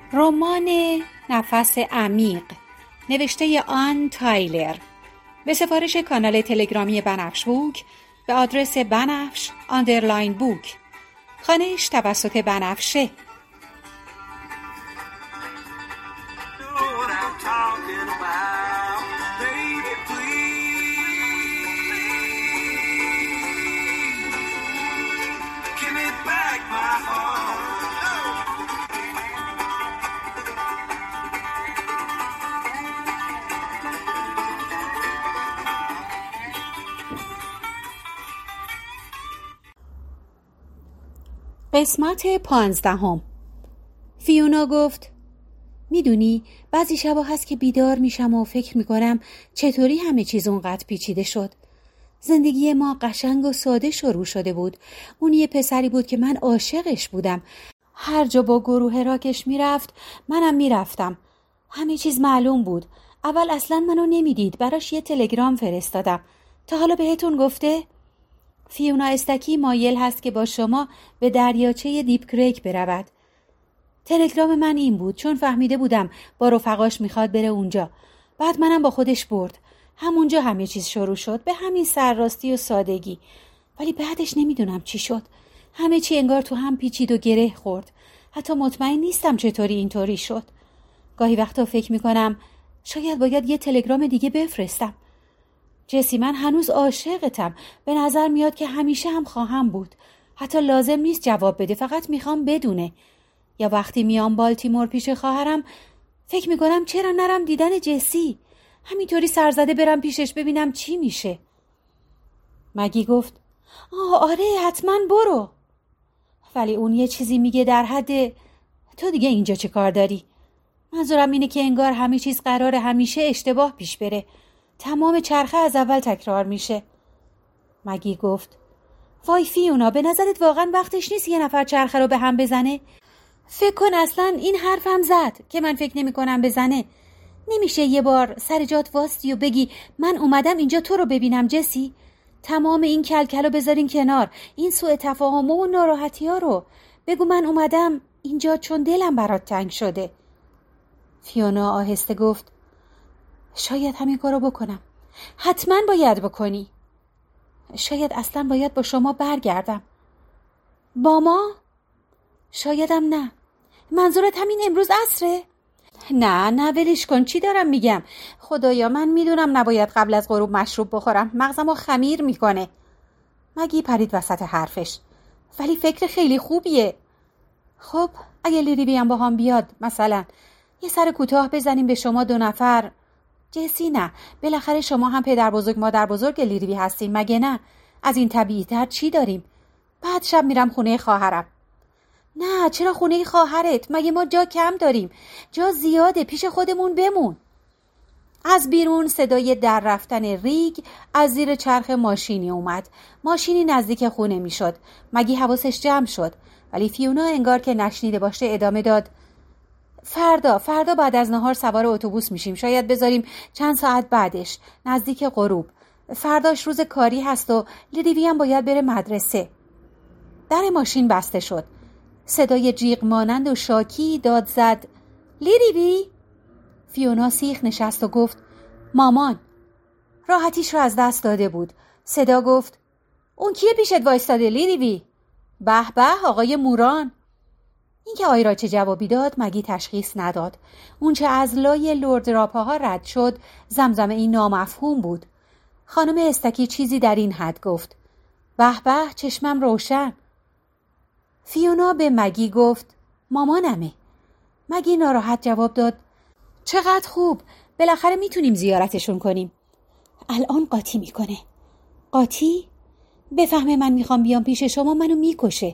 رمان نفس عمیق نوشته آن تایلر به سفارش کانال تلگرامی بنفش بوک به آدرس بنفش_بوک خوانش توسط بنفشه. قسمت 15. فیونا گفت میدونی بعضی شبا هست که بیدار میشم و فکر میکنم چطوری همه چیز اونقدر پیچیده شد. زندگی ما قشنگ و ساده شروع شده بود. اون یه پسری بود که من عاشقش بودم. هر جا با گروه راکش میرفت منم میرفتم. همه چیز معلوم بود. اول اصلا منو نمیدید. براش یه تلگرام فرستادم. تا حالا بهتون گفته؟ فیونا استکی مایل هست که با شما به دریاچه دیپ کریک برود. تلگرام من این بود چون فهمیده بودم با رفقاش میخواد بره اونجا. بعد منم با خودش برد. همونجا همه چیز شروع شد به همین سرراستی و سادگی. ولی بعدش نمیدونم چی شد. همه چی انگار تو هم پیچید و گره خورد. حتی مطمئن نیستم چطوری اینطوری شد. گاهی وقتا فکر میکنم شاید باید یه تلگرام دیگه بفرستم. جسی من هنوز عاشقتم. به نظر میاد که همیشه هم خواهم بود. حتی لازم نیست جواب بده. فقط میخوام بدونه. یا وقتی میام بالتیمور پیش خواهرم فکر میکنم چرا نرم دیدن جسی. همینطوری سرزده برم پیشش ببینم چی میشه. مگی گفت آره حتما برو. ولی اون یه چیزی میگه در حد تو دیگه اینجا چه کار داری؟ منظورم اینه که انگار همه چیز قراره همیشه اشتباه پیش بره. تمام چرخه از اول تکرار میشه. مگی گفت وای فیونا به نظرت واقعا وقتش نیست یه نفر چرخه رو به هم بزنه؟ فکر کن اصلا این حرفم زد که من فکر نمی کنم بزنه. نمیشه یه بار سر جات واستی و بگی من اومدم اینجا تو رو ببینم جسی؟ تمام این کلکلو بذارین کنار. این سوء تفاهم و ناراحتی ها رو بگو من اومدم اینجا چون دلم برات تنگ شده. فیونا آهسته گفت شاید همین کارو بکنم. حتما باید بکنی. شاید اصلا باید با شما برگردم. با ما؟ شایدم نه. منظورت همین امروز عصره؟ نه ولش کن. چی دارم میگم؟ خدایا من میدونم نباید قبل از غروب مشروب بخورم. مغزمو خمیر میکنه. مگی پرید وسط حرفش. ولی فکر خیلی خوبیه. خب اگه لیلی با هم بیاد مثلا یه سر کوتاه بزنیم به شما دو نفر. جسی نه. بالاخره شما هم پدر بزرگ مادر بزرگ لیلی هستین مگه نه؟ از این طبیعی تر چی داریم؟ بعد شب میرم خونه خواهرم. نه چرا خونه خواهرت؟ مگه ما جا کم داریم؟ جا زیاده. پیش خودمون بمون. از بیرون صدای در رفتن ریگ از زیر چرخ ماشینی اومد. ماشینی نزدیک خونه میشد. مگی حواسش جمع شد. ولی فیونا انگار که نشنیده باشه ادامه داد. فردا بعد از نهار سوار اتوبوس میشیم. شاید بذاریم چند ساعت بعدش نزدیک غروب. فرداش روز کاری هست و لیدیوی هم باید بره مدرسه. در ماشین بسته شد. صدای جیغ مانند و شاکی داد زد لیدیوی. فیونا سیخ نشست و گفت مامان. راحتیش رو از دست داده بود. صدا گفت اون کیه پیشت وایستاده لیدیوی؟ به آقای موران. این که آیرا چه جوابی داد مگی تشخیص نداد. اون چه از لای لرد راپاها رد شد زمزمه این نامفهوم بود. خانم استکی چیزی در این حد گفت به چشمم روشن. فیونا به مگی گفت مامانمه. مگی ناراحت جواب داد چقدر خوب. بالاخره میتونیم زیارتشون کنیم. الان قاطی میکنه. قاطی؟ بفهمه من میخوام بیام پیش شما منو میکشه.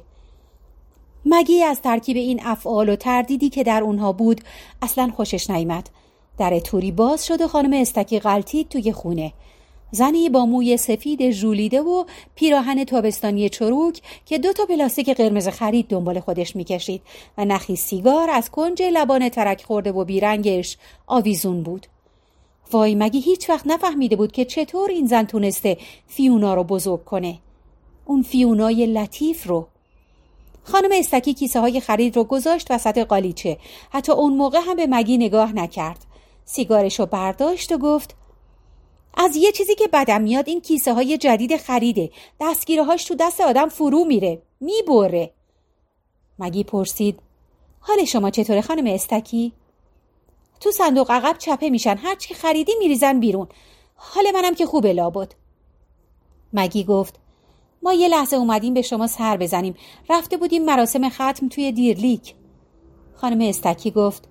مگی از ترکیب این افعال و تردیدی که در اونها بود اصلا خوشش نیامد. در توری باز شد و خانم استکی غلطید توی خونه. زنی با موی سفید ژولیده و پیراهن تابستانی چروک که 2 پلاستیک قرمز خرید دنبال خودش میکشید و نخی سیگار از کنج لبان ترک خورده و بیرنگش آویزون بود. وای مگی هیچ وقت نفهمیده بود که چطور این زن تونسته فیونا رو بزرگ کنه. اون فیونای لطیف رو. خانم استکی کیسه های خرید رو گذاشت وسط قالیچه. حتی اون موقع هم به مگی نگاه نکرد. سیگارش رو برداشت و گفت از یه چیزی که بدم میاد این کیسه های جدید خریده. دستگیره هاش تو دست آدم فرو میره. میبره. مگی پرسید حال شما چطوره خانم استکی؟ تو صندوق عقب چپه میشن. هر چی خریدی میریزن بیرون. حال منم که خوبه لابد. مگی گفت ما یه لحظه اومدیم به شما سر بزنیم. رفته بودیم مراسم ختم توی دیرلیک. خانم استکی گفت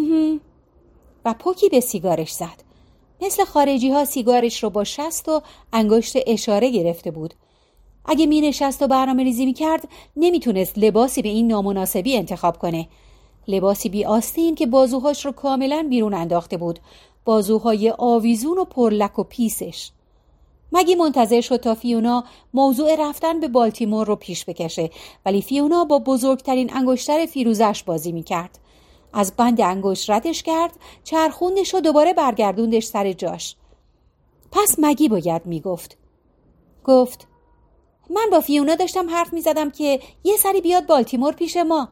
و پوکی به سیگارش زد. مثل خارجی ها سیگارش رو با شست و انگشت اشاره گرفته بود. اگه می نشست و برنامه ریزی می کرد نمی تونست لباسی به این نامناسبی انتخاب کنه. لباسی بی آستین که بازوهاش رو کاملا بیرون انداخته بود. بازوهای آویزون و پرلک و پیسش. مگی منتظر شد تا فیونا موضوع رفتن به بالتیمور رو پیش بکشه، ولی فیونا با بزرگترین انگشتر فیروزش بازی می کرد. از بند انگشت ردش کرد، چرخوندش و دوباره برگردوندش سر جاش. پس مگی باید می گفت. گفت من با فیونا داشتم حرف می زدم که یه سری بیاد بالتیمور پیش ما.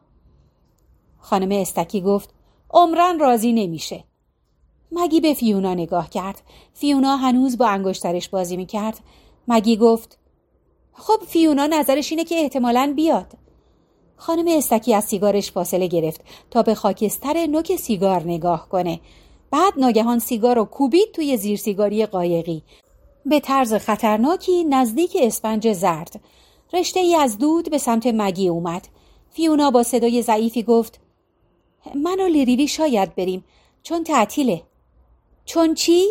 خانم استکی گفت عمرن راضی نمیشه. مگی به فیونا نگاه کرد. فیونا هنوز با انگشترش بازی می کرد. مگی گفت خب فیونا نظرش اینه که احتمالاً بیاد. خانم استکی از سیگارش فاصله گرفت تا به خاکستر نوک سیگار نگاه کنه. بعد ناگهان سیگار رو کوبید توی زیر سیگاری قایقی. به طرز خطرناکی نزدیک اسفنج زرد. رشته ای از دود به سمت مگی اومد. فیونا با صدای ضعیفی گفت من و لیریوی شاید بریم چون تعطیله. چون چی؟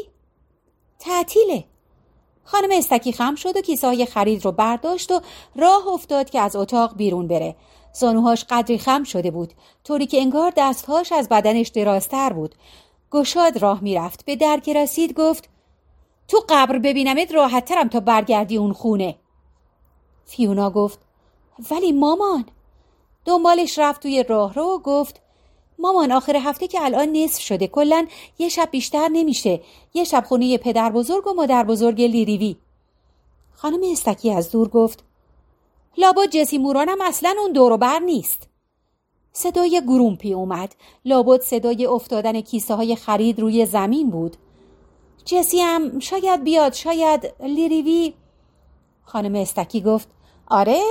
تعطیله. خانم استکی خم شد و کیسه‌های خرید رو برداشت و راه افتاد که از اتاق بیرون بره. زانوهاش قدری خم شده بود، طوری که انگار دستهاش از بدنش درازتر بود. گشاد راه میرفت. به در که رسید گفت تو قبر ببینمت راحت ترم تا برگردی اون خونه. فیونا گفت ولی مامان. دنبالش رفت توی راهرو و گفت مامان آخر هفته که الان نصف شده، کلن یه شب بیشتر نمیشه. یه شب خونه پدر بزرگ و مادر بزرگ لیریوی. خانم استکی از دور گفت لابد جسی مورانم اصلا اون دور و بر نیست. صدای گرومپی اومد. لابد صدای افتادن کیسه های خرید روی زمین بود. جسی هم شاید بیاد، شاید لیریوی. خانم استکی گفت آره.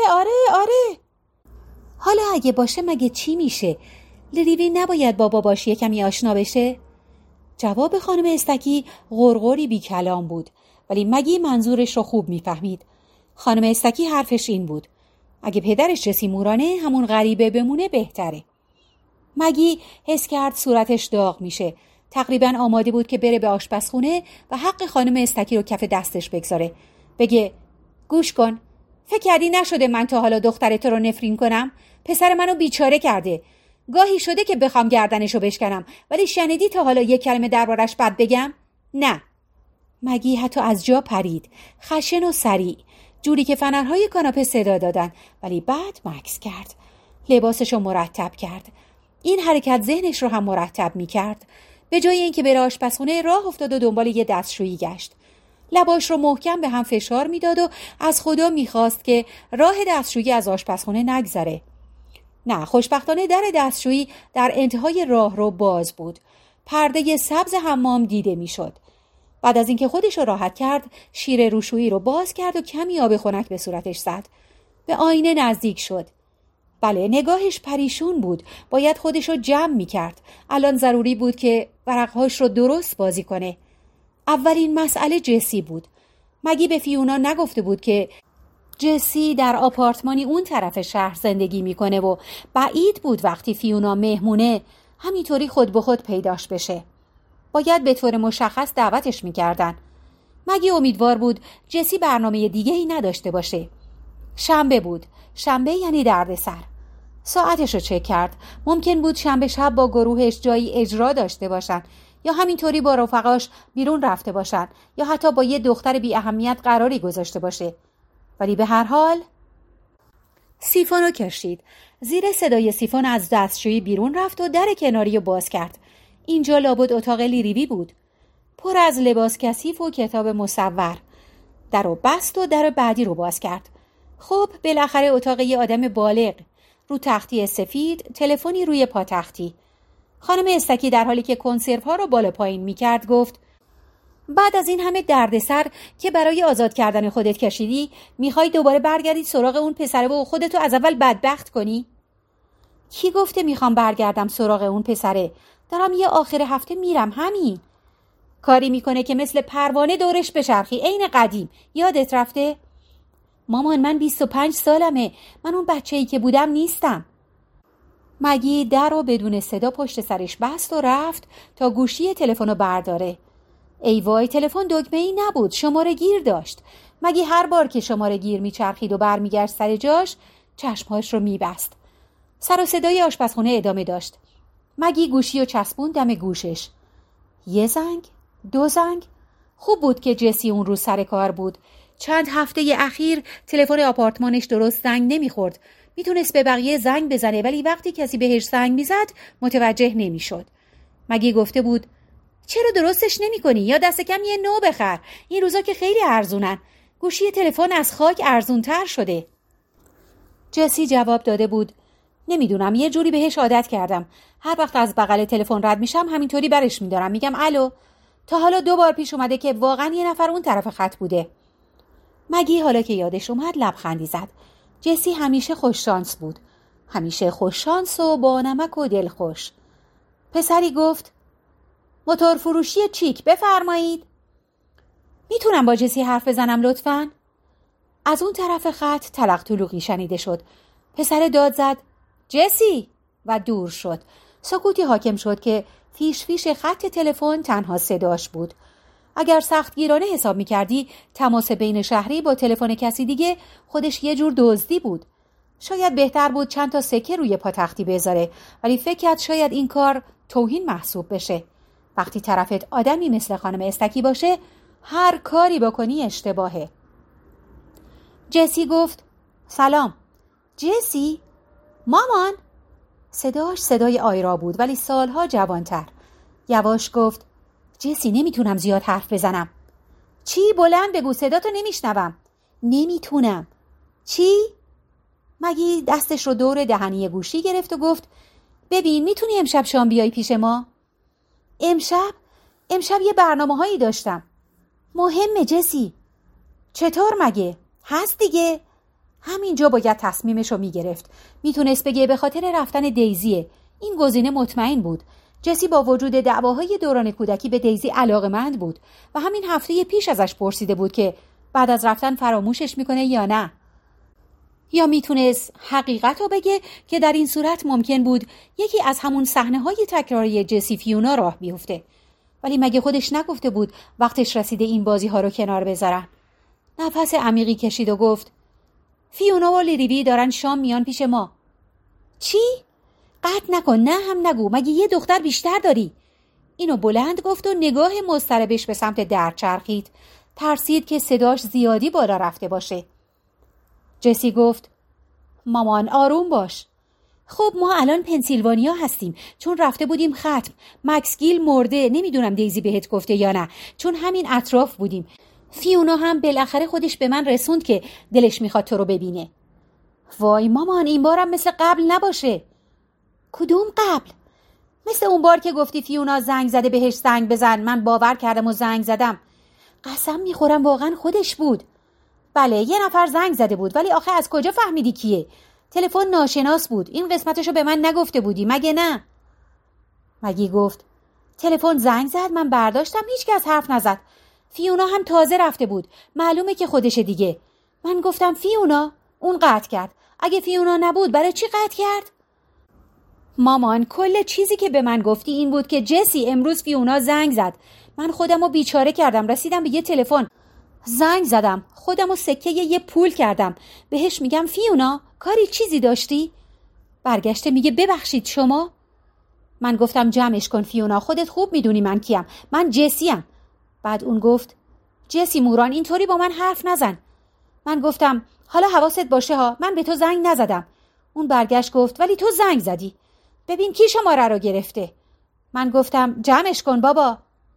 حالا اگه باشه مگه چی میشه؟ لیریوی نباید با باباش کمی آشنا بشه؟ جواب خانم استکی غرغری بی کلام بود، ولی مگی منظورش رو خوب میفهمید. خانم استکی حرفش این بود اگه پدرش جسی مورانه همون غریبه بمونه بهتره. مگی حس کرد صورتش داغ میشه. تقریبا آماده بود که بره به آشپزخونه و حق خانم استکی رو کف دستش بگذاره. بگه گوش کن، فکر کردی نشده من تا حالا دخترت رو نفرین کنم؟ پسر منو بیچاره کرده. گاهی شده که بخوام گردنشو بشکنم، ولی شنیدی تا حالا یک کلمه دربارش بد بگم؟ نه. مگی حتی از جا پرید، خشن و سریع، جوری که فنرهای کاناپه صدا دادن، ولی بعد مکث کرد. لباسشو مرتب کرد. این حرکت ذهنش رو هم مرتب می کرد. به جای اینکه بره آشپزخونه راه افتاد و دنبال یه دستشویی گشت. لباش رو محکم به هم فشار میداد و از خدا میخواست که راه دستشویی از آشپزخونه نگذره. نه، خوشبختانه در دستشویی در انتهای راه رو باز بود. پرده سبز حمام دیده میشد. بعد از اینکه خودش رو راحت کرد، شیر روشویی رو باز کرد و کمی آب خنک به صورتش زد. به آینه نزدیک شد. بله، نگاهش پریشون بود. باید خودش رو جمع میکرد. الان ضروری بود که ورقهاش رو درست بازی کنه. اولین مسئله جسی بود. مگی به فیونا نگفته بود که جسی در آپارتمانی اون طرف شهر زندگی میکنه و بعید بود وقتی فیونا مهمونه همینطوری خود به خود پیداش بشه. باید به طور مشخص دعوتش میکردن. مگی امیدوار بود جسی برنامه دیگه ای نداشته باشه. شنبه بود. شنبه یعنی دردسر. ساعتش رو چک کرد. ممکن بود شنبه شب با گروهش جایی اجرا داشته باشن، یا همینطوری با رفقاش بیرون رفته باشن، یا حتی با یه دختر بی اهمیت قراری گذاشته باشه. ولی به هر حال سیفون رو کشید. زیر صدای سیفون از دستشویی بیرون رفت و در کناری رو باز کرد. اینجا لابد اتاق لیریوی بود، پر از لباس کثیف و کتاب مصور. در رو بست و در بعدی رو باز کرد. خب بالاخره اتاق یه آدم بالغ. رو تختی سفید، تلفنی روی پاتختی. خانم استکی در حالی که کنسروها رو بالا پایین می‌کرد گفت: بعد از این همه دردسر که برای آزاد کردن خودت کشیدی، میخوای دوباره برگردی سراغ اون پسره و خودتو از اول بدبخت کنی؟ کی گفته میخوام برگردم سراغ اون پسره؟ دارم یه آخر هفته میرم، همین. کاری میکنه که مثل پروانه دورش بچرخی، عین قدیم. یادت رفته؟ مامان، من 25 سالمه. من اون بچه‌ای که بودم نیستم. مگی در رو بدون صدا پشت سرش بست و رفت تا گوشی تلفن رو برداره. ای وای، تلفن دکمه‌ای نبود، شماره گیر داشت. مگی هر بار که شماره گیر میچرخید و برمیگشت سر جاش، چشمهاش رو میبست. سر و صدای آشپزخونه ادامه داشت. مگی گوشی رو چسبون دم گوشش. یه زنگ، 2 زنگ. خوب بود که جسی اون روز سر کار بود. چند هفته اخیر تلفن آپارتمانش درست زنگ نمیخورد. میتونست به بقیه زنگ بزنه، ولی وقتی کسی بهش زنگ میزد متوجه نمیشد. مگی گفته بود: چرا درستش نمی‌کنی؟ یا دست کم یه نو بخر. این روزا که خیلی ارزونن. گوشی تلفن از خاک ارزونتر شده. جسی جواب داده بود: نمیدونم، یه جوری بهش عادت کردم. هر وقت از بغل تلفن رد میشم همینطوری برش میدارم، میگم الو. تا حالا 2 بار پیش اومده که واقعا یه نفر اون طرف خط بوده. مگی حالا که یادش اومد لبخندی زد. جسی همیشه خوش شانس بود. همیشه خوش شانس و با نمک و دلخوش. پسری گفت: موتور فروشی چیک، بفرمایید. میتونم با جسی حرف بزنم لطفاً؟ از اون طرف خط تلق تلوقی شنیده شد. پسر داد زد: جسی، و دور شد. سکوتی حاکم شد که فیش فیش خط تلفن تنها صداش بود. اگر سختگیرانه حساب میکردی تماس بین شهری با تلفن کسی دیگه خودش یه جور دزدی بود. شاید بهتر بود چند تا سکه روی پاتختی بذاره، ولی فکر کرد شاید این کار توهین محسوب بشه. وقتی طرفت آدمی مثل خانم استکی باشه، هر کاری بکنی اشتباهه. جسی گفت: سلام. جسی؟ مامان؟ صداش صدای آیرا بود، ولی سالها جوانتر. یواش گفت: جسی، نمیتونم زیاد حرف بزنم. چی؟ بلند بگو، صداتو نمیشنوم. نمیتونم. چی؟ مگی دستش رو دور دهنی گوشی گرفت و گفت: ببین، میتونی امشب شام بیای پیش ما؟ امشب یه برنامه‌هایی داشتم. مهمه جسی. چطور مگه؟ هست دیگه. همینجا باید تصمیمشو میگرفت. میتونست بگه به خاطر رفتن دیزیه. این گزینه مطمئن بود. جسی با وجود دعواهای دوران کودکی به دیزی علاقه‌مند بود و همین هفته پیش ازش پرسیده بود که بعد از رفتن فراموشش میکنه یا نه. یا میتونست حقیقت رو بگه که در این صورت ممکن بود یکی از همون صحنه‌های تکراری جسی فیونا راه بیفته. ولی مگه خودش نگفته بود وقتش رسیده این بازی‌ها رو کنار بذارن؟ نفس عمیقی کشید و گفت: فیونا و لیریوی دارن شام میان پیش ما. چی؟ قطع نکن، نه هم نگو، مگه یه دختر بیشتر داری؟ اینو بلند گفت و نگاه مضطربش به سمت در چرخید. ترسید که صداش زیادی بالا رفته باشه. جسی گفت: مامان آروم باش. خب ما الان پنسیلوانیا هستیم چون رفته بودیم ختم. مکس گیل مرده. نمیدونم دیزی بهت گفته یا نه، چون همین اطراف بودیم. فیونا هم بالاخره خودش به من رسوند که دلش میخواد تو رو ببینه. وای مامان، این بارم مثل قبل نباشه. کدوم قبل؟ مثل اون بار که گفتی فیونا زنگ زده بهش زنگ بزن. من باور کردم و زنگ زدم. قسم میخورم واقعا خودش بود. بله، یه نفر زنگ زده بود، ولی آخه از کجا فهمیدی کیه؟ تلفن ناشناس بود. این قسمتشو به من نگفته بودی مگه نه؟ مگی گفت: تلفن زنگ زد، من برداشتم، هیچ کس حرف نزد. فیونا هم تازه رفته بود، معلومه که خودشه دیگه. من گفتم فیونا، اون قطع کرد. اگه فیونا نبود برای چی قطع کرد؟ مامان، کل چیزی که به من گفتی این بود که جسی امروز فیونا زنگ زد. من خودمو بیچاره کردم، رسیدم به یه تلفن، زنگ زدم، خودمو سکه یه پول کردم. بهش میگم فیونا کاری چیزی داشتی؟ برگشته میگه ببخشید شما؟ من گفتم جمعش کن فیونا، خودت خوب میدونی من کیم. من جسیم. بعد اون گفت: جسی موران، اینطوری با من حرف نزن. من گفتم حالا حواست باشه ها، من به تو زنگ نزدم. اون برگشت گفت: ولی تو زنگ زدی. ببین کی شماره رو گرفته. من گفتم جمعش کن بابا.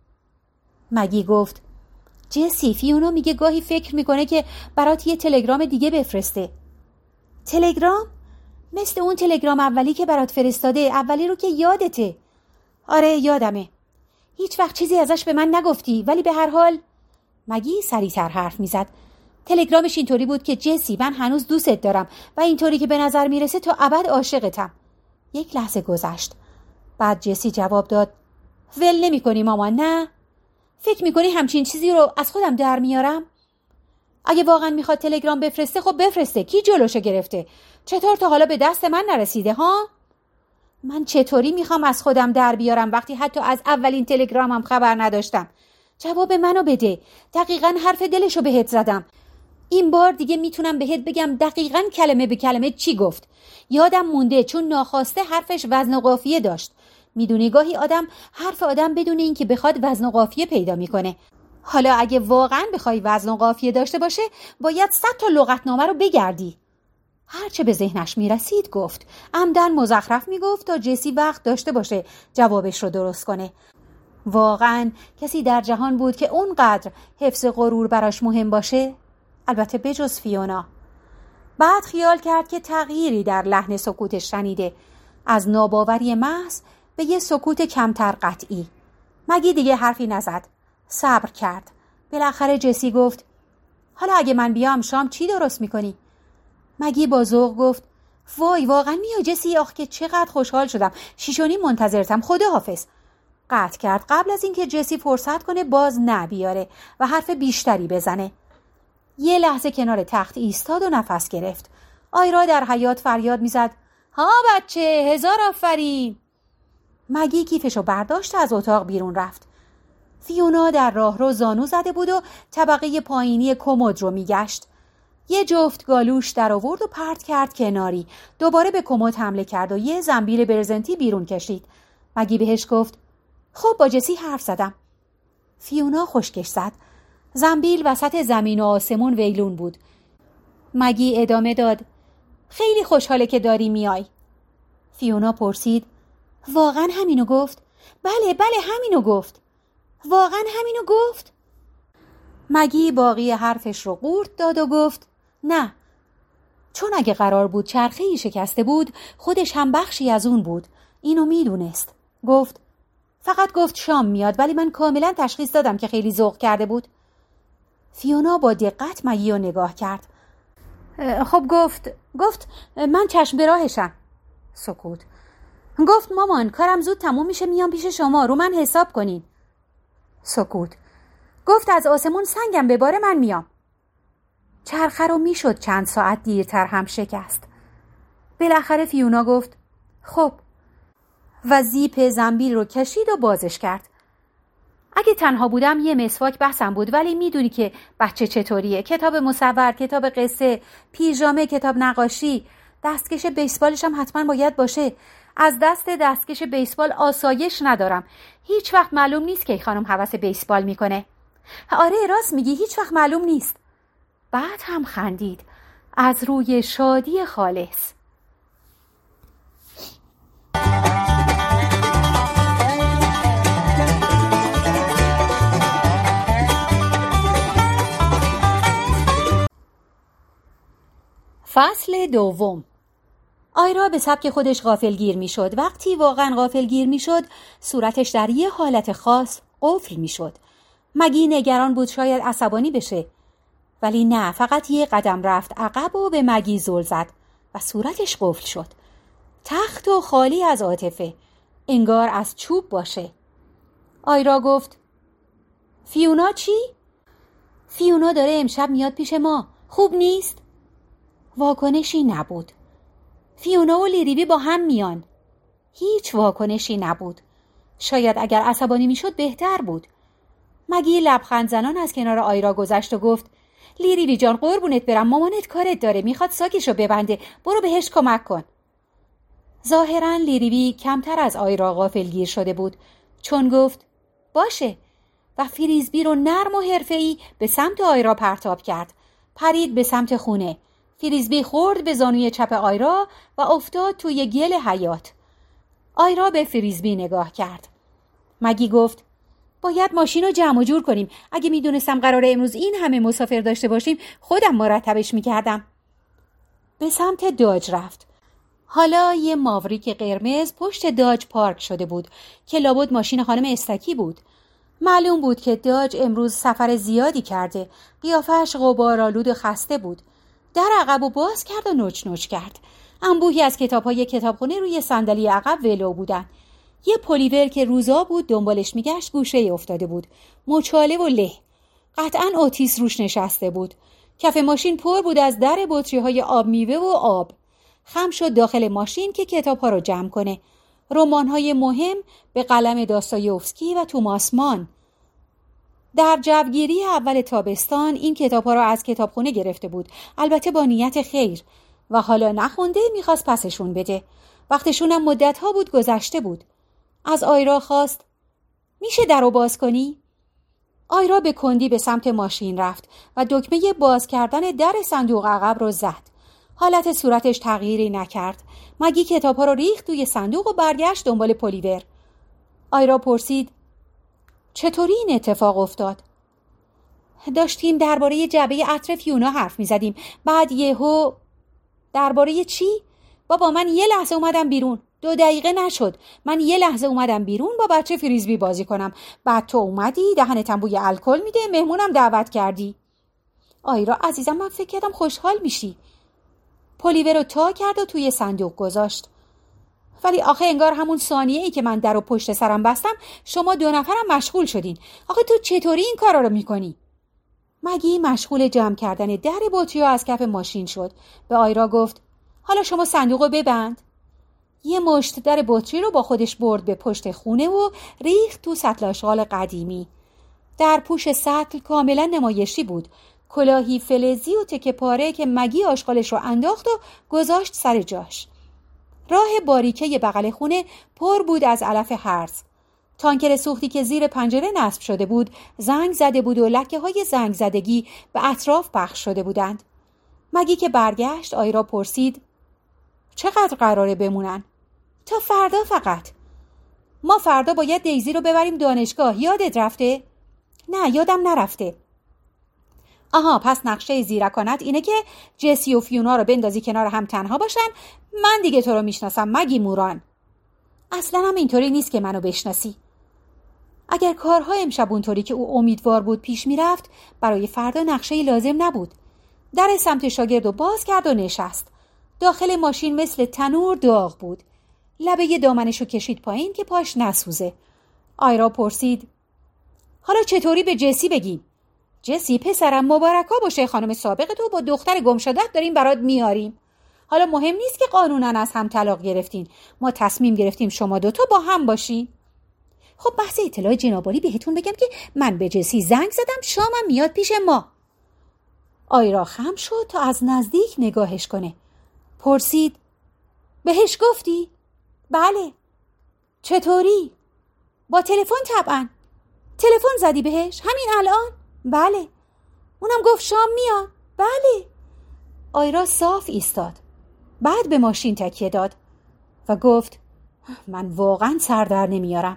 مگی گفت: جسی، فیونا میگه گاهی فکر میکنه که برات یه تلگرام دیگه بفرسته. تلگرام؟ مثل اون تلگرام اولی که برات فرستاده، اولی رو که یادته. آره یادمه. هیچ وقت چیزی ازش به من نگفتی، ولی به هر حال. مگی سریعتر حرف میزد. تلگرامش اینطوری بود که جسی من هنوز دوستت دارم و اینطوری که به نظر میرسه تا ابد عاشقتم. یک لحظه گذشت. بعد جسی جواب داد ول نمی کنی مامان؟ نه؟ فکر میکنی همچین چیزی رو از خودم در میارم؟ اگه واقعا میخواد تلگرام بفرسته خب بفرسته، کی جلوشو گرفته؟ چطور تا حالا به دست من نرسیده ها؟ من چطوری میخوام از خودم در بیارم وقتی حتی از اولین تلگرامم خبر نداشتم؟ جواب منو بده. دقیقاً حرف دلشو بهت زدم. این بار دیگه میتونم بهت بگم دقیقاً کلمه به کلمه چی گفت. یادم مونده چون ناخواسته حرفش وزن و قافیه داشت. میدونی گاهی حرف آدم بدون این که بخواد وزن و قافیه پیدا میکنه. حالا اگه واقعاً بخوای وزن و قافیه داشته باشه باید 100 تا لغتنامه رو بگردی. هرچه به ذهنش میرسید گفت. عمدن مزخرف میگفت تا جسی وقت داشته باشه جوابش رو درست کنه. واقعاً کسی در جهان بود که اونقدر حفظ غرور براش مهم باشه؟ البته بجز فیونا. بعد خیال کرد که تغییری در لحن سکوتش شنیده، از ناباوری محض به یه سکوت کمتر قطعی. مگی دیگه حرفی نزد. صبر کرد. بالاخره جسی گفت حالا اگه من بیام شام چی درست میکنی؟ مگی با ذوق گفت وای واقعا میای جسی؟ آخ که چقدر خوشحال شدم. 6:30 منتظرتم. خداحافظ. قطع کرد قبل از اینکه جسی فرصت کنه باز بیاره و حرف بیشتری بزنه. یه لحظه کنار تخت ایستاد و نفس گرفت. آیرا در حیاط فریاد میزد ها بچه، 1000 آفرین. مگی کیفشو برداشت از اتاق بیرون رفت. فیونا در راهرو زانو زده بود و طبقه پایینی کمد رو میگشت. یه جفت گالوش در آورد و پرت کرد کناری. دوباره به کمد حمله کرد و یه زنبیل برزنتی بیرون کشید. مگی بهش گفت خب با جسی حرف زدم. فیونا خشکش زد. زنبیل وسط زمین و آسمون ویلون بود. مگی ادامه داد خیلی خوشحاله که داری میای. فیونا پرسید واقعا همینو گفت؟ بله همینو گفت. واقعا همینو گفت؟ مگی باقی حرفش رو قورت داد و گفت نه، چون اگه قرار بود چرخه‌ای شکسته بود خودش هم بخشی از اون بود. اینو میدونست. گفت فقط گفت شام میاد، ولی من کاملا تشخیص دادم که خیلی ذوق کرده بود. فیونا با دقت مگی رو نگاه کرد. خب گفت من چشم به راهشم. سکوت. گفت مامان کارم زود تموم میشه میام پیش شما، رو من حساب کنین. سکوت. گفت از آسمون سنگم بباره من میام. چرخه رو میشد چند ساعت دیرتر هم شکست. بالاخره فیونا گفت خب و زیپ زنبیل رو کشید و بازش کرد. اگه تنها بودم یه مسواک بحثم بود، ولی میدونی که بچه چطوریه. کتاب مصور، کتاب قصه، پیژامه، کتاب نقاشی، دستکش بیسبالش هم حتما باید باشه. از دستکش بیسبال آسایش ندارم. هیچ وقت معلوم نیست که خانم هوس بیسبال میکنه. آره راست میگی، هیچ وقت معلوم نیست. بعد هم خندید از روی شادی خالص. فصل دوم. آیرا به سبک خودش غافلگیر می شد. وقتی واقعا غافلگیر می شد صورتش در یه حالت خاص قفل می شد. مگی نگران بود شاید عصبانی بشه، ولی نه، فقط یه قدم رفت عقب و به مگی زل زد و صورتش قفل شد. تخت و خالی از عاطفه، انگار از چوب باشه. آیرا گفت فیونا چی؟ فیونا داره امشب میاد پیش ما، خوب نیست؟ واکنشی نبود. فیونا و لیریبی با هم میان. هیچ واکنشی نبود. شاید اگر عصبانی میشد بهتر بود. مگی لبخند زنان از کنار آیرا گذشت و گفت لیریبی جان قربونت برم، مامانت کارت داره، میخواد ساکشو ببنده، برو بهش کمک کن. ظاهراً لیریبی کمتر از آیرا غافلگیر شده بود، چون گفت باشه و فریزبی رو نرم و حرفه‌ای به سمت آیرا پرتاب کرد. پرید به سمت خونه. فریزبی خورد به زانوی چپ آیرا و افتاد توی گل حیاط. آیرا به فریزبی نگاه کرد. مگی گفت باید ماشین رو جمع و جور کنیم. اگه میدونستم قراره امروز این همه مسافر داشته باشیم خودم مرتبش میکردم. به سمت داج رفت. حالا یه ماوریک قرمز پشت داج پارک شده بود که لابد ماشین خانم استکی بود. معلوم بود که داج امروز سفر زیادی کرده. قیافش غبارآلود و خسته بود. در عقب و باز کرد و نوچ نوچ کرد. انبوهی از کتاب‌های کتابخونه روی صندلی عقب ولو بودن. یه پلیور که روزا بود دنبالش میگشت گوشه افتاده بود. مچاله و له. قطعاً اوتیس روش نشسته بود. کف ماشین پر بود از در بطری‌های آب میوه و آب. خم شد داخل ماشین که کتاب‌ها رو جمع کنه. رمان‌های مهم به قلم داستایوفسکی و توماس مان. در جوگیری اول تابستان این کتاب‌ها را از کتابخونه گرفته بود، البته با نیت خیر، و حالا نخونده میخواست پسشون بده. وقتشون هم مدت‌ها بود گذشته بود. از آیرا خواست میشه درو باز کنی؟ آیرا به کندی به سمت ماشین رفت و دکمه باز کردن در صندوق عقب رو زد. حالت صورتش تغییری نکرد. مگی کتاب‌ها رو ریخت توی صندوق و برگشت دنبال پلیور. آیرا پرسید چطوری این اتفاق افتاد؟ داشتیم درباره جعبه عطر فیونا حرف می‌زدیم. بعد یهو درباره چی؟ بابا من یه لحظه اومدم بیرون. 2 دقیقه نشد. من یه لحظه اومدم بیرون با بچه فریزبی بازی کنم. بعد تو اومدی دهنتم بوی الکل میده، مهمونم دعوت کردی. آیرا عزیزم من فکر کردم خوشحال میشی. پلیور رو تا کرد و توی صندوق گذاشت. ولی آخه انگار همون ثانیه‌ای که من در و پشت سرم بستم شما 2 نفرم مشغول شدین. آخه تو چطوری این کارا رو میکنی؟ مگی مشغول جمع کردن در بطری‌ها از کف ماشین شد. به آیرا گفت حالا شما صندوق رو ببند. یه مشت در بطری رو با خودش برد به پشت خونه و ریخت تو سطل آشغال قدیمی. در پوش سطل کاملا نمایشی بود. کلاهی فلزی و تکه پاره که مگی آشغالش رو انداخت و گذاشت سر جاش. راه باریکه بغل خونه پر بود از علف هرز. تانکر سوختی که زیر پنجره نصب شده بود زنگ زده بود و لکه های زنگ زدگی به اطراف پخش شده بودند. مگی که برگشت آیرا پرسید چقدر قراره بمونن؟ تا فردا فقط. ما فردا باید دیزی رو ببریم دانشگاه. یادت رفته؟ نه یادم نرفته. آها پس نقشه زیرکانت اینه که جسی و فیونا رو بندازی کنار هم تنها باشن. من دیگه تو رو میشناسم مگی موران. اصلا هم اینطوری نیست که منو بشناسی. اگر کارها امشب اونطوری که او امیدوار بود پیش میرفت برای فردا نقشه‌ای لازم نبود. در سمت شاگرد رو باز کرد و نشست. داخل ماشین مثل تنور داغ بود. لبه دامنشو کشید پایین که پاش نسوزه. آیرا پرسید حالا چطوری به جسی بگیم؟ جسی پسرم مبارکا باشه، خانم سابق تو با دختر گم شدت داریم برات میاریم. حالا مهم نیست که قانونا از هم طلاق گرفتین. ما تصمیم گرفتیم شما 2 تا با هم باشین. خب بحث اطلاع جنابالی بهتون بگم که من به جسی زنگ زدم شامم میاد پیش ما. آیرا خم شد تا از نزدیک نگاهش کنه. پرسید بهش گفتی؟ بله. چطوری؟ با تلفن طبعا. تلفن زدی بهش؟ همین الان؟ بله. اونم گفت شام میاد؟ بله. آیرا صاف ایستاد. بعد به ماشین تکیه داد و گفت من واقعا سر در نمیارم.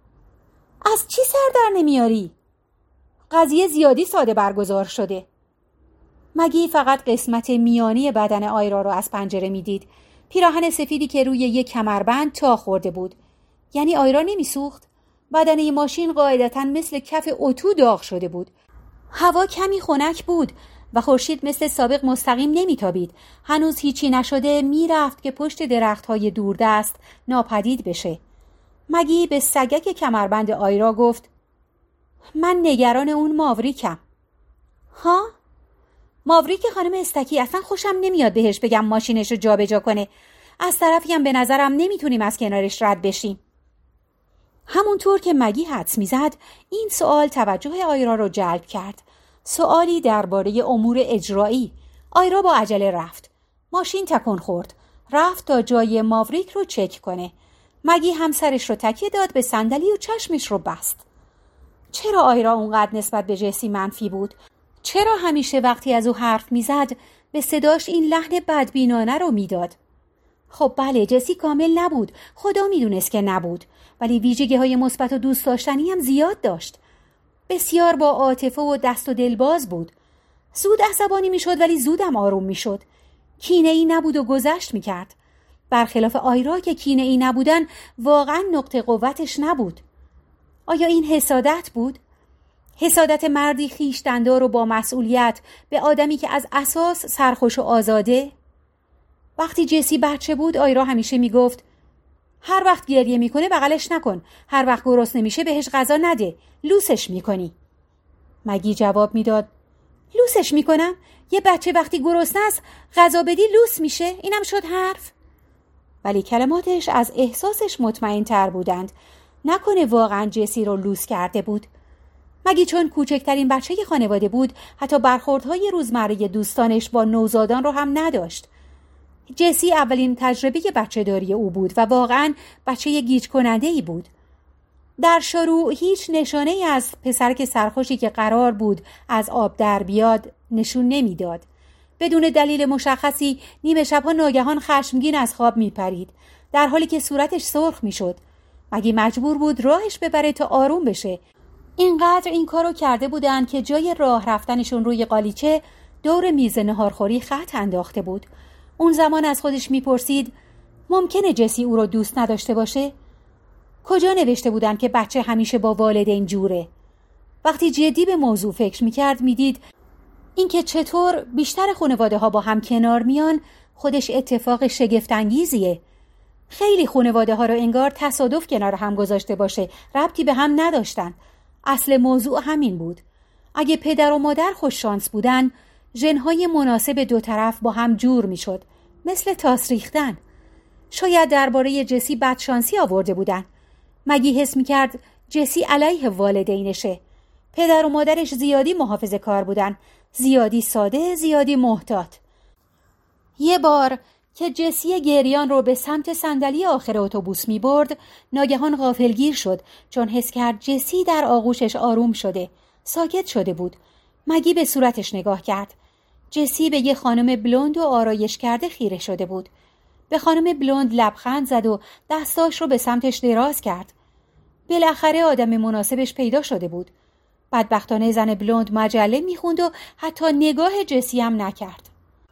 از چی سر در نمیاری؟ قضیه زیادی ساده برگزار شده. مگی فقط قسمت میانی بدن آیرا رو از پنجره میدید. پیراهن سفیدی که روی یک کمربند تا خورده بود. یعنی آیرا نمیسوخت. بدن ماشین قاعدتاً مثل کف اتو داغ شده بود. هوا کمی خنک بود و خورشید مثل سابق مستقیم نمیتابید. هنوز هیچی نشده میرفت که پشت درخت‌های دوردست ناپدید بشه. مگی به سگک کمربند آیرا گفت من نگران اون ماوریکم. ها؟ ماوریک خانم استکی اصلا خوشم نمیاد بهش بگم ماشینش رو جابجا کنه. از طرفی هم به نظرم نمیتونیم از کنارش رد بشیم. همونطور که مگی حدس میزد این سوال توجه آیرا رو جلب کرد. سوالی درباره امور اجرایی. آیرا با عجله رفت. ماشین تکون خورد. رفت تا جای ماوریک رو چک کنه. مگی همسرش رو تکیه داد به صندلی و چشمش رو بست. چرا آیرا اونقدر نسبت به جسی منفی بود؟ چرا همیشه وقتی از او حرف میزد به صداش این لحن بدبینانه رو میداد؟ خب بله جسی کامل نبود. خدا میدونست که نبود. ولی ویژگی‌های مثبت و دوست داشتنی هم زیاد داشت. بسیار با عاطفه و دست و دلباز بود. زود عصبانی میشد ولی زودم آروم میشد. کینه‌ای نبود و گذشت میکرد. برخلاف آیرا که کینه ای نبودن واقعا نقطه قوتش نبود. آیا این حسادت بود؟ حسادت مردی خویشتن‌دار و با مسئولیت به آدمی که از اساس سرخوش و آزاده؟ وقتی جسی بچه بود آیرا همیشه میگفت هر وقت گریه میکنه بغلش نکن، هر وقت گرسنه میشه بهش غذا نده، لوسش میکنی. مگی جواب میداد لوسش میکنم؟ یه بچه وقتی گرسنه است غذا بدی لوس میشه؟ اینم شد حرف؟ ولی کلماتش از احساسش مطمئن تر بودند. نکنه واقعا جسی رو لوس کرده بود؟ مگی چون کوچکترین بچه خانواده بود حتی برخوردهای روزمره دوستانش با نوزادان رو هم نداشت. جسی اولین تجربه بچه داری او بود و واقعا بچه گیج کننده ای بود. در شروع هیچ نشانه ای از پسرک سرخوشی که قرار بود از آب در بیاد نشون نمیداد. بدون دلیل مشخصی نیمه شبها ناگهان خشمگین از خواب میپرید، در حالی که صورتش سرخ میشد. مگی مجبور بود راهش ببره تا آروم بشه؟ اینقدر این کارو کرده بودن که جای راه رفتنشون روی قالیچه دور میز نهارخوری خط انداخته بود. اون زمان از خودش میپرسید ممکنه جسی او رو دوست نداشته باشه؟ کجا نوشته بودن که بچه همیشه با والدین جوره؟ وقتی جدی به موضوع فکر میکرد میدید اینکه چطور بیشتر خانواده ها با هم کنار میان خودش اتفاق شگفت‌انگیزیه. خیلی خانواده ها رو انگار تصادف کنار هم گذاشته باشه، ربطی به هم نداشتن. اصل موضوع همین بود. اگه پدر و مادر خوش شانس بودن، ژن‌های مناسب دو طرف با هم جور میشد، مثل تاس ریختن. شاید درباره جسی بدشانسی آورده بودن. مگی حس میکرد جسی علیه والدینشه. پدر و مادرش زیادی محافظه کار بودن، زیادی ساده، زیادی محتاط. یه بار که جسی گریان رو به سمت صندلی آخر اتوبوس می برد، ناگهان غافلگیر شد چون حس کرد جسی در آغوشش آروم شده، ساکت شده بود. مگی به صورتش نگاه کرد. جسی به یه خانم بلوند و آرایش کرده خیره شده بود. به خانم بلوند لبخند زد و دستاش رو به سمتش دراز کرد. بالاخره آدم مناسبش پیدا شده بود. بدبختانه زن بلوند مجله میخوند و حتی نگاه جسی هم نکرد.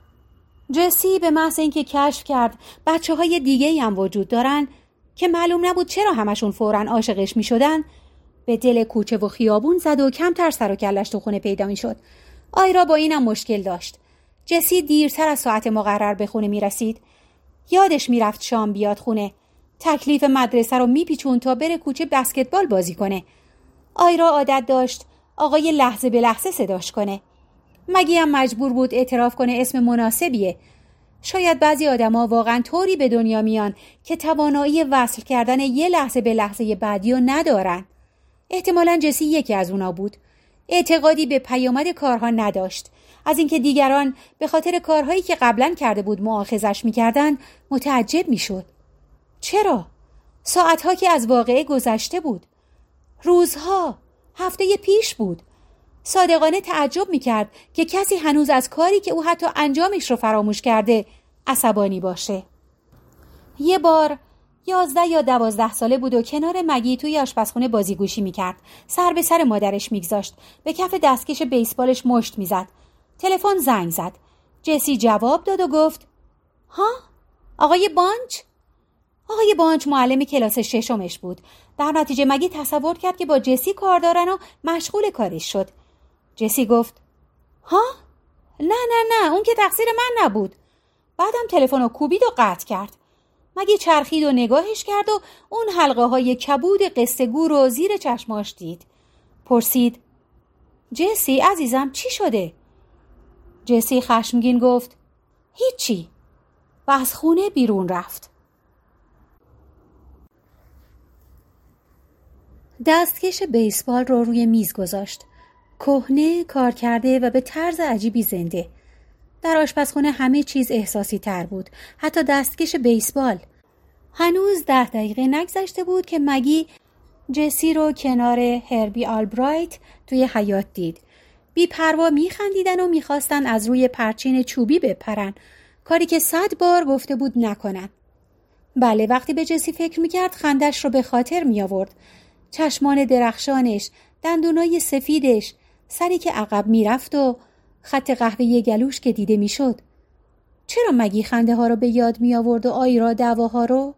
جسی به محض اینکه کشف کرد بچه‌های دیگه‌ای هم وجود دارن که معلوم نبود چرا همشون فوراً عاشقش میشدن، به دل کوچه و خیابون زد و کمتر سر و کلش تو خونه پیدا میشد. آیرا با اینم مشکل داشت. جسی دیرتر از ساعت مقرر به خونه میرسید. یادش میرفت شام بیاد خونه. تکلیف مدرسه رو میپیچون تا بره کوچه بسکتبال بازی کنه. آیرا عادت داشت آقای لحظه به لحظه صداش کنه. مگی هم مجبور بود اعتراف کنه اسم مناسبیه. شاید بعضی آدما واقعا طوری به دنیا میان که توانایی وصل کردن یه لحظه به لحظه بعدی رو ندارن. احتمالاً جسی یکی از اونا بود. اعتقادی به پیامد کارها نداشت. از اینکه دیگران به خاطر کارهایی که قبلا کرده بود مؤاخذش میکردن متعجب میشد. چرا؟ ساعتها که از واقعه گذشته بود. روزها، هفته پیش بود. صادقانه تعجب میکرد که کسی هنوز از کاری که او حتی انجامش رو فراموش کرده عصبانی باشه. یه بار 11 یا 12 ساله بود و کنار مگی توی آشپزخونه بازیگوشی میکرد. سر به سر مادرش میگذاشت. به کف دستکش بیسبالش مشت میزد. تلفن زنگ زد. جسی جواب داد و گفت ها؟ آقای بانچ؟ آقای بانچ معلم کلاس ششمش بود. در نتیجه مگی تصور کرد که با جسی کار دارن و مشغول کارش شد. جسی گفت ها؟ نه اون که تقصیر من نبود. بعدم تلفن رو کوبید و قطع کرد. مگی چرخید و نگاهش کرد و اون حلقه های کبود قصه گو رو زیر چشماش دید. پرسید جسی عزیزم چی شده؟ جسی خشمگین گفت هیچی و از خونه بیرون رفت. دستکش بیسبال رو روی میز گذاشت. کهنه، کار کرده و به طرز عجیبی زنده. در آشپزخونه همه چیز احساسی تر بود، حتی دستکش بیسبال. هنوز 10 دقیقه نگذشته بود که مگی جسی رو کنار هربی آلبرایت توی حیاط دید. بی پروا میخندیدن و میخواستن از روی پرچین چوبی بپرن، کاری که 100 بار گفته بود نکنن. بله، وقتی به جسی فکر میکرد خندش رو به خاطر میآورد. چشمان درخشانش، دندونای سفیدش، سری که عقب میرفت و خط قهوه‌ای گلوش که دیده میشد. چرا مگی خنده ها رو به یاد می آورد و آیرا دعواها رو؟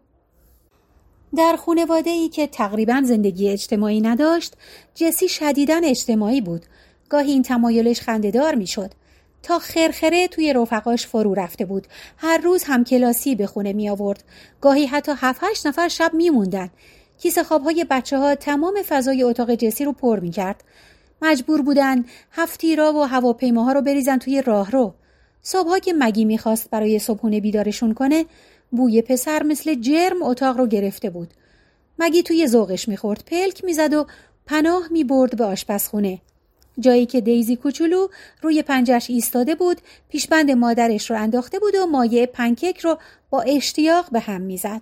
در خانواده‌ای که تقریباً زندگی اجتماعی نداشت، جسی شدیداً اجتماعی بود. گاهی این تمایلش خنده‌دار می‌شد. تا خرخره توی رفقاش فرو رفته بود. هر روز هم کلاسی به خونه می آورد. گاهی حتی 7-8 نفر شب می‌موندن. کیسه خواب‌های بچه‌ها تمام فضای اتاق جسی رو پر می‌کرد. مجبور بودن هفتیرا و هواپیماها رو بریزن توی راهرو. صبح‌ها که مگی می‌خواست برای صبحونه بیدارشون کنه، بوی پسر مثل جرم اتاق رو گرفته بود. مگی توی ذوقش می‌خورد، پلک می‌زد و پناه می‌برد به آشپزخونه. جایی که دیزی کوچولو روی پنجه‌اش ایستاده بود، پیشبند مادرش رو انداخته بود و مایع پنکیک رو با اشتیاق به هم می‌زد.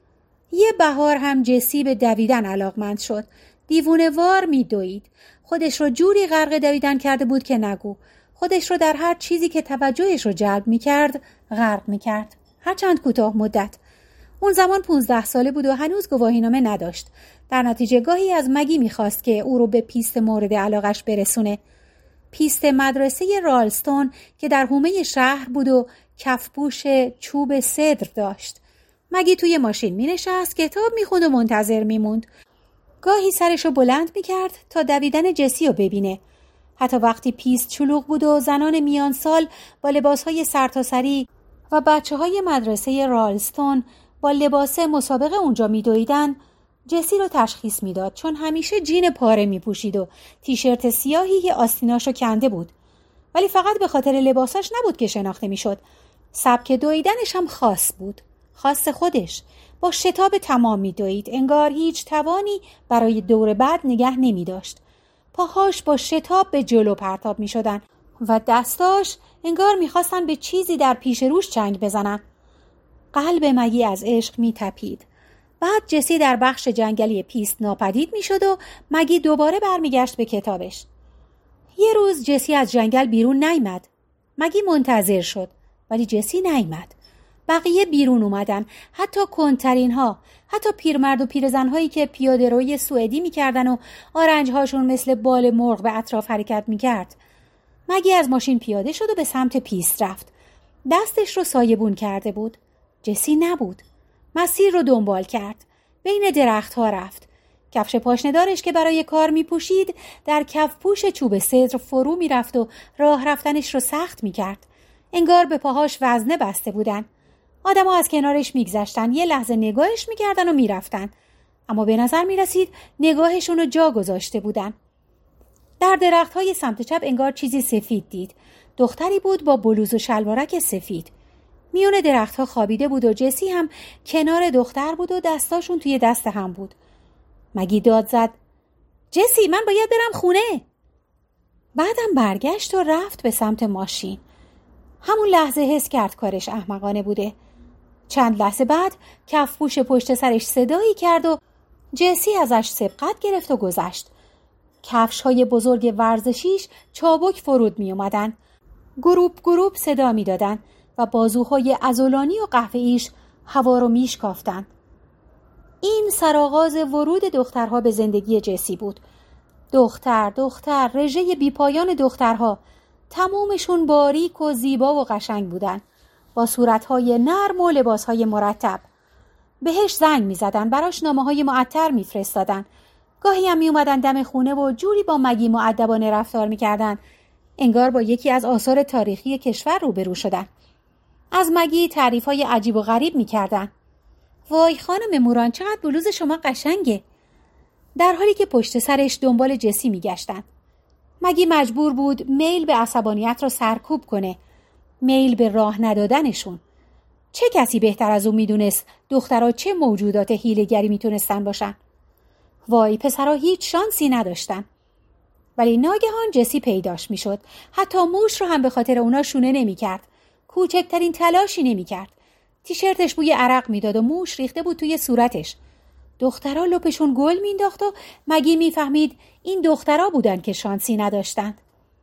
یه بهار هم جسی به دویدن علاقمند شد. دیوونه‌وار می‌دوید. خودش رو جوری غرق دویدن کرده بود که نگو. خودش رو در هر چیزی که توجهش رو جلب می‌کرد غرق می‌کرد. هرچند کوتاه مدت. اون زمان 15 ساله بود و هنوز گواهینامه نداشت. در نتیجه گاهی از مگی می‌خواست که او رو به پیست مورد علاقش برسونه. پیست مدرسه رالستون که در حومه شهر بود و کفپوش چوب سدر داشت. مگی توی ماشین می‌نشست، کتاب می‌خوند و منتظر می‌موند. گاهی سرشو بلند می‌کرد تا دویدن جسی رو ببینه. حتی وقتی پیست شلوغ بود و زنان میان سال با لباس‌های سرتاسری و بچه‌های مدرسه رالستون با لباس مسابقه اونجا می‌دویدن، جسی رو تشخیص میداد چون همیشه جین پاره می‌پوشید و تیشرت سیاهی که آستیناشو کنده بود. ولی فقط به خاطر لباسش نبود که شناخته می‌شد. سبک دویدنش هم خاص بود. خاص خودش. با شتاب تمام می‌دوید. انگار هیچ توانی برای دور بعد نگه نمی‌داشت. پاهاش با شتاب به جلو پرتاب می‌شدن و دستاش انگار می‌خواستن به چیزی در پیش روش چنگ بزنن. قلب مگی از عشق می‌تپید. بعد جسی در بخش جنگلی پیست ناپدید می‌شد و مگی دوباره برمیگشت به کتابش. یه روز جسی از جنگل بیرون نیامد. مگی منتظر شد ولی جسی نیامد. بقیه بیرون اومدن، حتی کنترین ها، حتی پیرمرد و پیرزن‌هایی که پیاده روی سوئدی می‌کردن و آرنج‌هاشون مثل بال مرغ به اطراف حرکت می‌کرد. مگی از ماشین پیاده شد و به سمت پیست رفت. دستش رو سایبون کرده بود. جسی نبود. مسیر رو دنبال کرد. بین درخت‌ها رفت. کفش پاشنه‌دارش که برای کار می‌پوشید در کفپوش چوب سدر فرو می‌رفت و راه رفتنش رو سخت می‌کرد. انگار به پاهاش وزنه بسته بودن. آدم‌ها از کنارش می‌گذشتن، یه لحظه نگاهش می‌کردن و می‌رفتن. اما به نظر می‌رسید نگاهشون رو جا گذاشته بودن. در درخت‌های سمت چپ انگار چیزی سفید دید. دختری بود با بلوز و شلوارک سفید. میون درخت‌ها خوابیده بود و جسی هم کنار دختر بود و دستاشون توی دست هم بود. مگی داد زد: جسی، من باید برم خونه. بعدم برگشت و رفت به سمت ماشین. همون لحظه حس کرد کارش احمقانه بوده. چند لحظه بعد کفپوش پشت سرش صدایی کرد و جسی ازش سبقت گرفت و گذشت. کفش‌های بزرگ ورزشیش چابک فرود می اومدن. گروپ صدا می دادن و بازوهای عضلانی و قهوه‌ایش هوا رو می شکافتن. این سرآغاز ورود دخترها به زندگی جسی بود. دختر، رژه بیپایان دخترها، تمومشون باریک و زیبا و قشنگ بودن، با صورتهای نرم و لباسهای مرتب. بهش زنگ می زدن، براش نامه‌های معطر می فرستادن. گاهی هم می اومدن دم خونه و جوری با مگی مؤدبانه رفتار می کردن. انگار با یکی از آثار تاریخی کشور روبرو شدن. از مگی تعریف‌های عجیب و غریب می کردن. وای خانم موران، چقدر بلوز شما قشنگه. در حالی که پشت سرش دنبال جسی می گشتن. مگی مجبور بود میل به عصبانیت را سرکوب کنه. میل به راه ندادنشون. چه کسی بهتر از اون میدونست دخترها چه موجودات حیله‌گری میتونستن باشن؟ وای، پسرها هیچ شانسی نداشتن. ولی ناگهان جسی پیداش میشد. حتی موش رو هم به خاطر اونا شونه نمیکرد. کوچکترین تلاشی نمیکرد. تیشرتش بوی عرق میداد و موش ریخته بود توی صورتش. دخترها لپشون گل مینداخت و مگی میفهمید این دخترها بودن که شانسی نداشتن.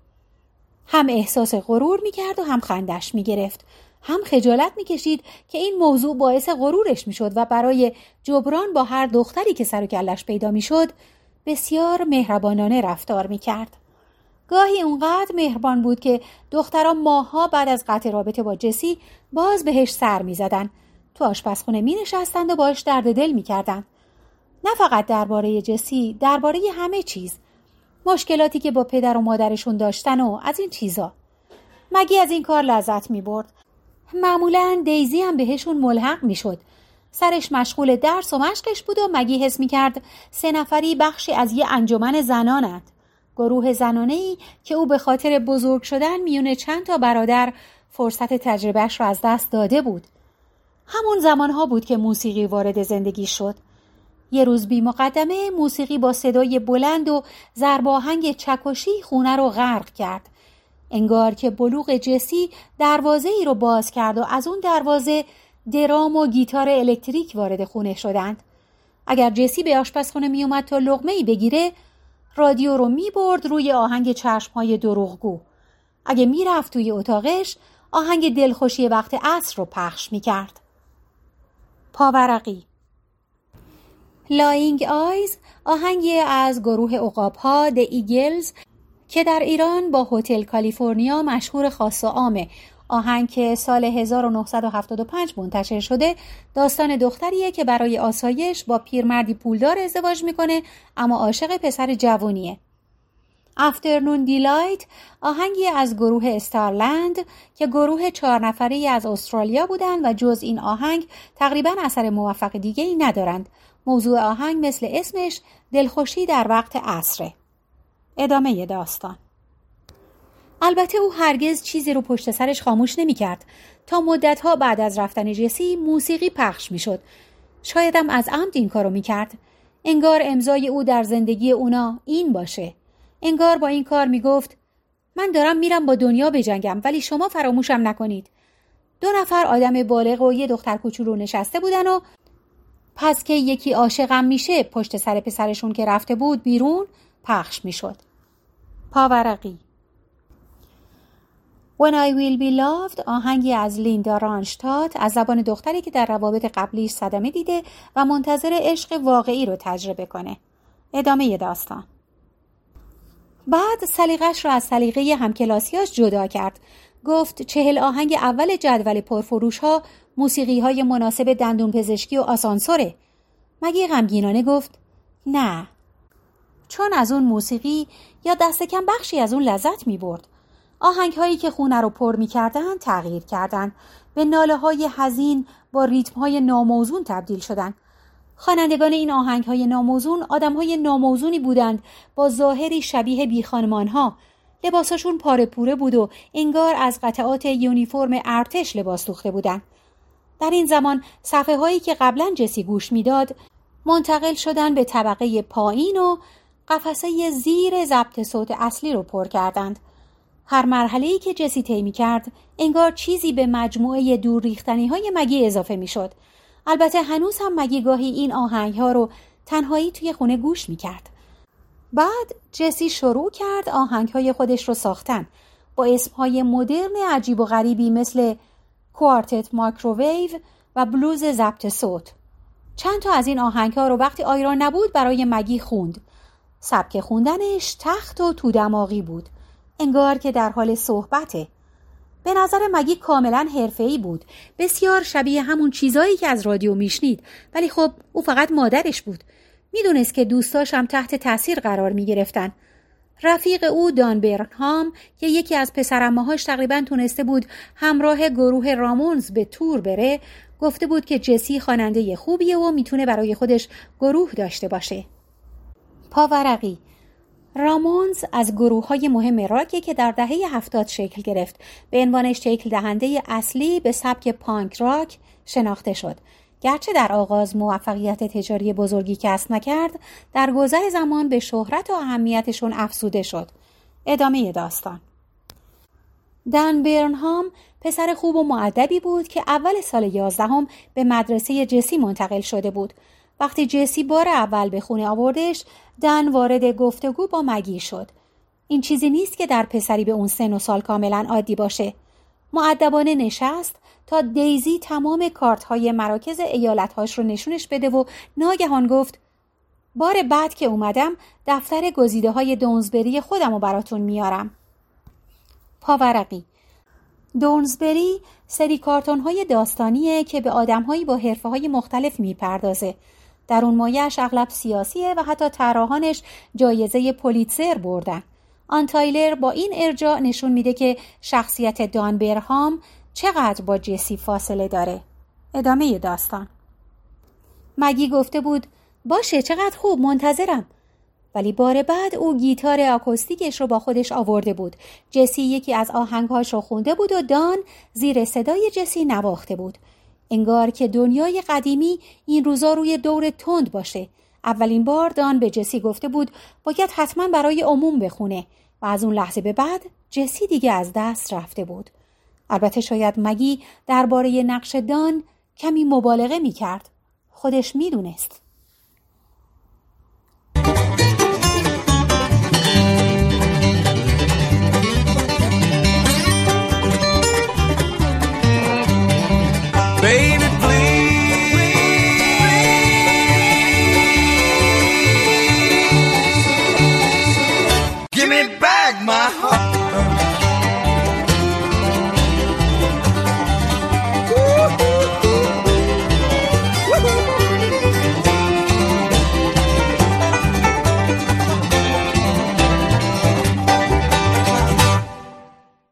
هم احساس غرور میکرد و هم خندش میگرفت. هم خجالت میکشید که این موضوع باعث غرورش میشد و برای جبران با هر دختری که سر و کلش پیدا میشد بسیار مهربانانه رفتار میکرد. گاهی اونقدر مهربان بود که دخترها ماه‌ها بعد از قطع رابطه با جسی باز بهش سر می‌زدن. تو آشپزخونه می‌نشستند و باش درد دل می‌کردن. نه فقط درباره جسی، درباره همه چیز. مشکلاتی که با پدر و مادرشون داشتن و از این چیزا. مگی از این کار لذت می‌برد. معمولاً دیزی هم بهشون ملحق می‌شد. سرش مشغول درس و مشقش بود و مگی حس می‌کرد 3 نفری بخشی از یه انجمن زنانند. گروه زنانه‌ای که او به خاطر بزرگ شدن میونه چند تا برادر فرصت تجربهش را از دست داده بود. همون زمانها بود که موسیقی وارد زندگی شد. یه روز بی مقدمه موسیقی با صدای بلند و ضرب آهنگ چکشی خونه رو غرق کرد. انگار که بلوغ جسی دروازه‌ای رو باز کرد و از اون دروازه درام و گیتار الکتریک وارد خونه شدند. اگر جسی به آشپزخونه می اومد تا لقمه‌ای بگیره، رادیو رو می برد روی آهنگ چشم‌های دروغگو. اگه می رفت توی اتاقش، آهنگ دلخوشی وقت عصر رو پخش می کرد. پاورقی لاینگ آیز، آهنگی از گروه عقاب‌ها د ایگلز که در ایران با هتل کالیفرنیا مشهور خاص و عامه. آهنگ که سال 1975 منتشر شده داستان دختریه که برای آسایش با پیرمردی پولدار ازدواج میکنه اما عاشق پسر جوونیه. افترنون دیلایت، آهنگی از گروه استارلند که گروه 4 نفری از استرالیا بودند و جز این آهنگ تقریباً اثر موفق دیگه‌ای ندارند. موضوع آهنگ مثل اسمش دلخوشی در وقت عصره. ادامه داستان. البته او هرگز چیزی رو پشت سرش خاموش نمی کرد. تا مدتها بعد از رفتن جسی موسیقی پخش می شد. شایدم از عمد این کارو می کرد. انگار امضای او در زندگی اونا این باشه. انگار با این کار می گفت من دارم میرم با دنیا بجنگم ولی شما فراموشم نکنید. 2 نفر آدم بالغ و یه دختر کوچولو نشسته بودن و پس که یکی عاشقم میشه پشت سر پسرشون که رفته بود بیرون پخش می شد. پاورقی When I Will Be Loved، آهنگی از لیندا رانشتات از زبان دختری که در روابط قبلیش صدمه دیده و منتظر عشق واقعی رو تجربه کنه. ادامه داستان. بعد سلیقش رو از سلیقه همکلاسیاش جدا کرد. گفت 40 آهنگ اول جدول پرفروش ها موسیقی های مناسب دندون پزشکی و آسانسوره. مگی غمگینانه گفت نه، چون از اون موسیقی یا دست کم بخشی از اون لذت می برد. آهنگ هایی که خونه رو پر می کردن تغییر کردن، به ناله های حزین با ریتم های ناموزون تبدیل شدن. خوانندگان این آهنگ های ناموزون آدم های ناموزونی بودند با ظاهری شبیه بی خانمان ها. لباساشون پاره پوره بود و انگار از قطعات یونیفرم ارتش لباس دوخته بودن. در این زمان صفحه هایی که قبلا جسی گوش میداد منتقل شدن به طبقه پایین و قفسه زیر ضبط صوت اصلی رو پر کردند. هر مرحله‌ای که جسی طی می‌کرد انگار چیزی به مجموعه دور ریختنی‌های مگی اضافه می‌شد. البته هنوز هم مگی گاهی این آهنگ‌ها رو تنهایی توی خونه گوش می‌کرد. بعد جسی شروع کرد آهنگ‌های خودش رو ساختن با اسم‌های مدرن عجیب و غریبی مثل کوارتت مایکروویو و بلوز ضبط صوت. چند تا از این آهنگ‌ها رو وقتی آیرا نبود برای مگی خوند. سبک خوندنش تخت و تو دماغی بود. انگار که در حال صحبته. به نظر مگی کاملا حرفه‌ای بود. بسیار شبیه همون چیزایی که از رادیو میشنید. ولی خب او فقط مادرش بود. میدونست که دوستاش هم تحت تاثیر قرار میگرفتن. رفیق او دان برنهام که یکی از پسرعمه‌هاش تقریبا تونسته بود همراه گروه رامونز به تور بره، گفته بود که جسی خواننده خوبیه و میتونه برای خودش گروه داشته باشه. پاورقی رامونز از گروه‌های مهم راکی که در دهه 70 شکل گرفت. به عنوان شکل دهنده اصلی به سبک پانک راک شناخته شد. گرچه در آغاز موفقیت تجاری بزرگی کسب نکرد، در گذر زمان به شهرت و اهمیتشون افزوده شد. ادامه داستان. دان برنهام پسر خوب و مؤدبی بود که اول سال 11 به مدرسه جسی منتقل شده بود. وقتی جسی بار اول به خونه آوردش، دان وارد گفتگو با مگی شد. این چیزی نیست که در پسری به اون سن و سال کاملا عادی باشه. مؤدبانه نشست تا دیزی تمام کارت‌های مراکز ایالت‌هاش رو نشونش بده و ناگهان گفت بار بعد که اومدم دفتر گزیده های دونزبری خودم رو براتون میارم. پاورقی: دونزبری سری کارتون های داستانیه که به آدم هایی با حرفه های مختلف میپردازه. در اون مایه‌اش اغلب سیاسیه و حتی طراحانش جایزه پولیتزر بردن. آن تایلر با این ارجاع نشون میده که شخصیت دان برهام چقدر با جسی فاصله داره. ادامه داستان. مگی گفته بود باشه چقدر خوب، منتظرم. ولی بار بعد او گیتار آکوستیکش رو با خودش آورده بود. جسی یکی از آهنگهاش رو خونده بود و دان زیر صدای جسی نواخته بود. انگار که دنیای قدیمی این روزا روی دور تند باشه. اولین بار دان به جسی گفته بود باید حتما برای عموم بخونه و از اون لحظه به بعد جسی دیگه از دست رفته بود. البته شاید مگی درباره نقش دان کمی مبالغه می‌کرد. خودش میدونست. Baby